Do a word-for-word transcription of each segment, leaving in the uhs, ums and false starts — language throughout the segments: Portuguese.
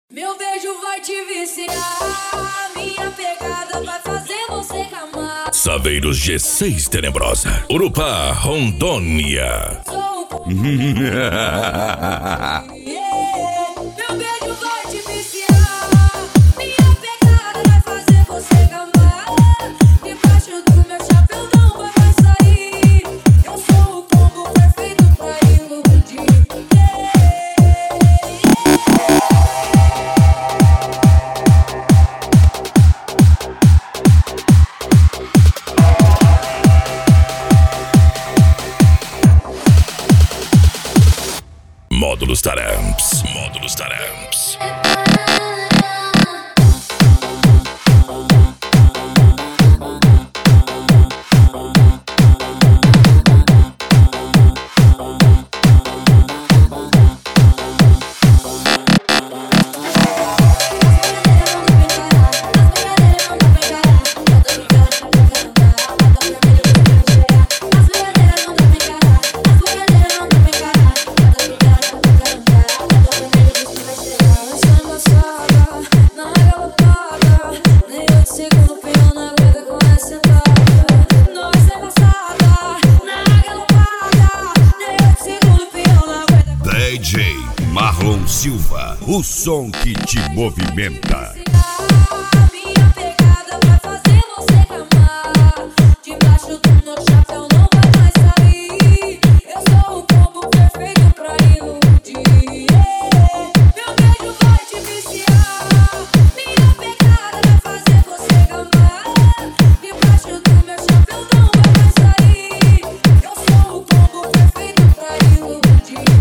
Meu beijo vai te viciar, minha pegada vai fazer você camar. Saveiros G seis Tenebrosa, Urupá, Rondônia. Sou um Meu beijo vai te viciar, minha pegada vai fazer você camar. Debaixo do meu chapéu não vai mais sair. Eu sou o combo perfeito pra iludir. Módulos Taramps, Módulos Taramps. D J Marlon Silva, o som que te movimenta. Minha pegada vai fazer você camar. Debaixo do meu chapéu não vai mais sair. Eu sou o combo perfeito pra iludir. Meu beijo vai te viciar, minha pegada vai fazer você camar. Debaixo do meu chapéu não vai mais sair. Eu sou o combo perfeito pra iludir.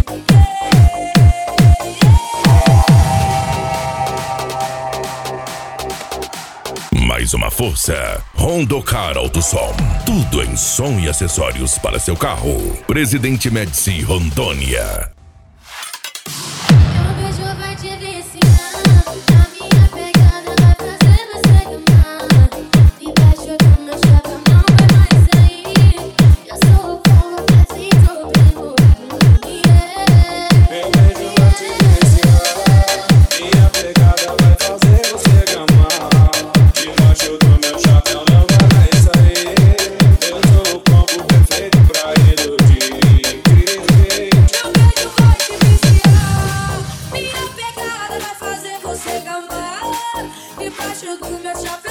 Mais uma força. Rondocar Auto Som. Tudo em som e acessórios para seu carro. Presidente Médici, Rondônia. Meu beijo vai te viciar, a minha pegada vai fazer você camar. Debaixo do meu chapéu não vai mais sair. Eu sou o combo perfeito pra iludir. Meu beijo vai te viciar, minha pegada vai fazer você gamar. Debaixo do meu chapéu não vai mais sair. Eu sou o combo perfeito pra iludir. Meu beijo vai te viciar, minha pegada vai fazer você camar. Debaixo do meu chapéu